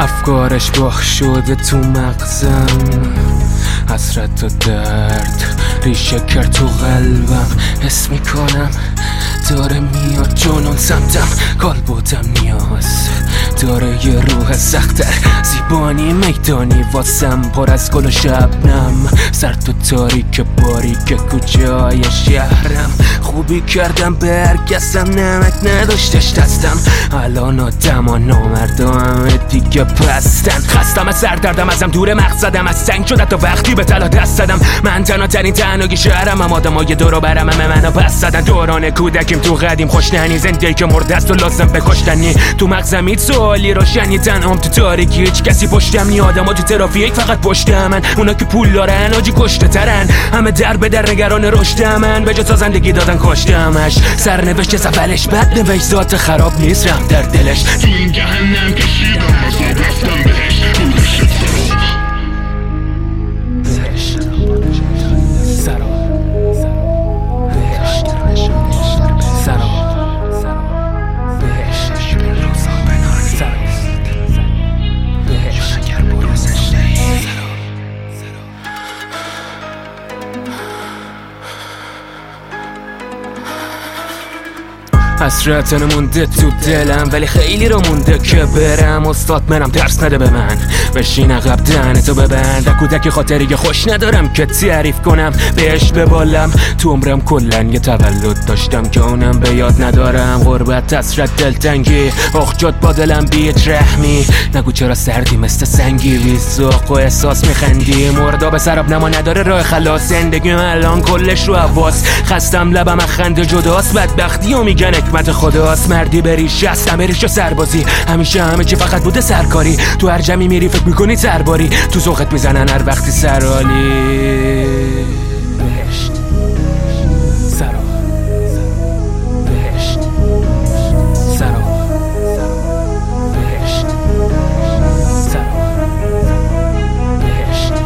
افکارش باخ شده تو مغزم، حسرت و درد ریشه کرد تو قلبم. حس میکنم داره میاد جنون سمتم، کالبدم نیاز داره یه روح سختر. زیبانی میدانی واسم پر از گل و شبنم، سرد و تاریک باریک کجای شهرم. خوبی کردم به هر کسم، نمک نداشتش دستم. الان آدم و نامردا همه دیگه پستن. خستم از سردردم، ازم دور مقصدم، از سنگ شده تا وقتی به طلا دست زدم. من تنها ترین تنهایی شهرم، هم آدم های دور و برم همه منو پس زدن. دوران کودکیم تو قدیم خوشننی، زندگی که مرده است و لازم بکشتنی. تو مغزم هیچ سوالی روشنی، تنهام تو تاریکی، هیچ کسی پشتم نی. آدما تو ترافیک فقط پشت من، اونا که پول دارن آجی کشته ترن. همه در به در نگران رشد من، به جا تا زندگی دادن کشتمش. سرنوشت سفلش بد نوشت، ذات خراب نیست رحم در دلش. تو این جهنم کشیدم عذاب رفتم بهش. حسرتن مونده تو دلم، ولی خیلی رو مونده که برم. استاد منم درس نده به من، بشین عقب دهنتو ببند. کودک خاطری خوش ندارم که تعریف کنم، بهش ببالم. تو عمرم کلن یه تولد داشتم که اونم به یاد ندارم. غربت، حسرت، دلتنگی، اخجات با دلم بیت رحمی. نگو چرا سردی مثل سنگی، بی‌ذوق و احساس میخندی. مردا به سراب نما نداره راه خلاص، زندگیم الان کلش رو حواس. خستم لبم خنده جداست، بدبختی و میگن حکمت خداست. مردی بریش است همه ریش و سربازی، همیشه همه چی فقط بوده سرکاری. تو هر جمعی میری فکر میکنی سرباری، تو ذوقت میزنن هر وقتی سرالی. بهشت سرا، بهشت سرا، بهشت سرا، بهشت.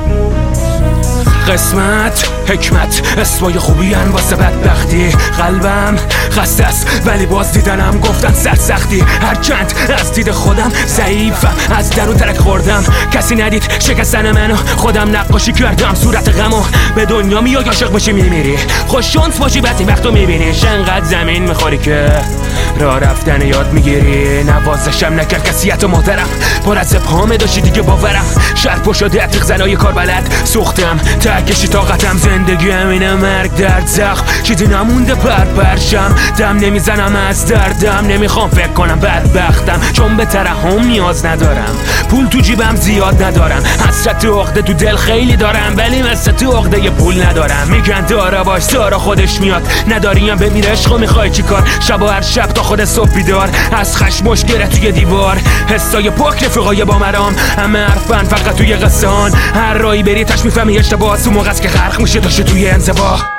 قسمت، حکمت، اسمای خوبی هن واسه بدبختی. قلبم خسته است ولی باز دیدنم گفتن سرسختی. هر چند از دید خودم ضعیفم، از درون ترک خوردم. کسی ندید شکستن منو، خودم نقاشی کردم صورت غمو. به دنیا میای عاشق باشی میمیری، خوش شانس باشی بعضی وقتو میبینی. انقدر زمین میخوری که راه رفتن یاد میگیری. نوازشم نکرد کسیت و محترم، پر از ابهام داشتی دیگه باورم. شهر پر شده عتیق زنای کار بلد، سوختم تکشی طاقتم. زندگی همینه، مرگ درد زخم، چیزی نمونده پرشم. دم نمیزنم از دردم، نمیخوام فکر کنم بدبختم. چون به ترحم نیاز ندارم، پول تو جیبم زیاد ندارم. حسرت و عقده تو دل خیلی دارم، ولی مثل تو عقده یه پول ندارم. میگن دارا باش دارا خودش میاد، نداریم بمیر عشقو میخوای چی کار. شب و هر شب تا خود صبح بیدار، از خشم مشکره توی دیوار. حسای پاک رفیقای با مرام، همه حرفن فقط توی قصه هان. هر رایی بری تش میفهمی اشتباه، تو موقع است که غرق میشه داشته توی انزوا.